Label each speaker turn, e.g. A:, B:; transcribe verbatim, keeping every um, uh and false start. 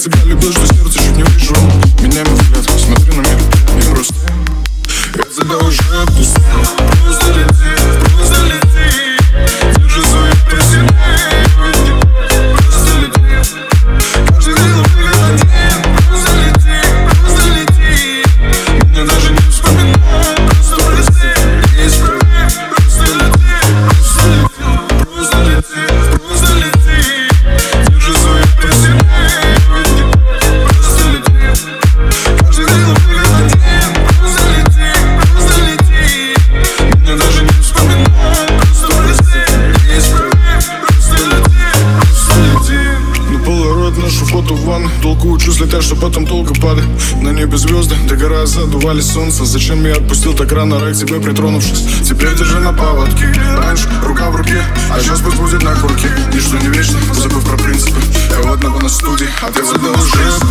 A: тебя любил, что сердце чуть не выжил. Меняй мой взгляд, смотри на мир и просто я тебя уже отпустил. Просто лети, просто лети, держи свою про себя. Просто лети, каждый день выглядит один. Просто лети, просто лети, меня даже не вспоминай. Просто прости, исправь. Просто лети, просто лети, просто лети, просто лети, держи свою про себя. Просто лети, каждый день выглядит один. Просто лети, просто лети, меня даже не вспоминай. Просто прости, исправь. Просто лети, просто лети. На полароид нашу фото в ванной. Долго учусь летать, что потом долго падать. На небе звезды, догорая, задували солнце. Зачем я отпустил так рано рай к тебе притронувшись? Теперь держи на поводке. Раньше рука в руке, а сейчас пусть будет на курке. Ничто не вечно, забыв про принципы. Я у одного на студии, а ты в одном уже.